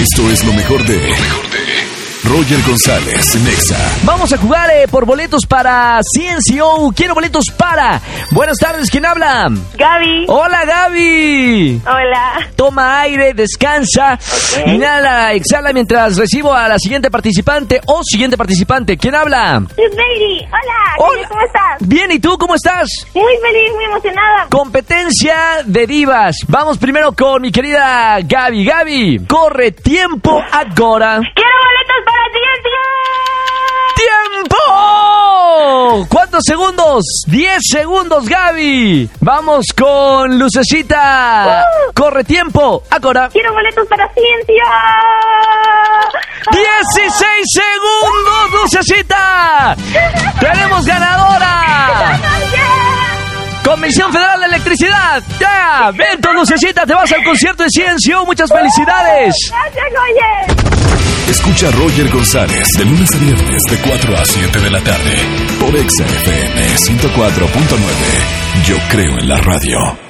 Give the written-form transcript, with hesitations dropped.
Esto es lo mejor de Roger González, Nexa. Vamos a jugar por boletos para CNCO. Quiero boletos para... Buenas tardes, ¿quién habla? Gaby. Hola, Gaby. Hola. Toma aire, descansa. Okay. Inhala, exhala mientras recibo a la siguiente participante o siguiente participante. ¿Quién habla? Baby. Hola. Hola. ¿Cómo estás? Bien, ¿y tú cómo estás? Muy feliz, muy emocionada. Competencia de divas. Vamos primero con mi querida Gaby. Gaby, corre tiempo ahora. Quiero boletos para ¡Tiempo! ¿Cuántos segundos? 10 segundos, Gaby. Vamos con Lucecita. Corre tiempo ahora. Quiero boletos para ciencia. 16 segundos, Lucecita. ¡Tenemos ganadora! Comisión Federal de Electricidad. ¡Ya! ¡Ven, tu Lucecita! Te vas al concierto de CNCO. ¡Muchas felicidades! Gracias, Roger. Escucha a Roger González de lunes a viernes de 4 a 7 de la tarde por Exa FM 104.9. Yo creo en la radio.